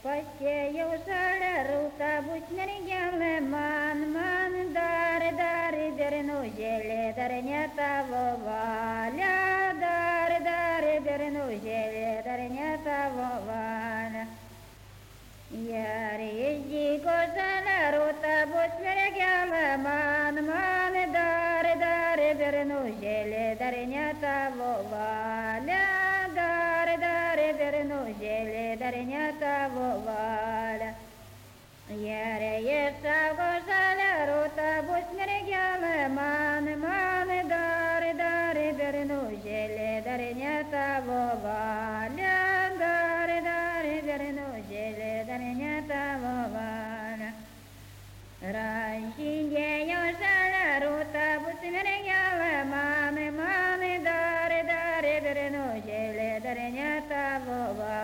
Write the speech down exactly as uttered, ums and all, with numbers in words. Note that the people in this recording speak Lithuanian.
Пащею шалерута бучнеригеле ман ман даре даре берну желе дарнята воваля даре даре берну желе дарнята воваля Яре езди шалерута бучнеригеле ман ман даре даре берну желе дарнята воваля даре даре берну желе дарнята воваля Яре еса гошаля рута бусмерегяле ман ман даре даре берну желе дарнята воваля даре даре берну желе дарнята воваля Раньше ёшаля рута бусмерегяле ман ман даре даре берну желе дарнята воваля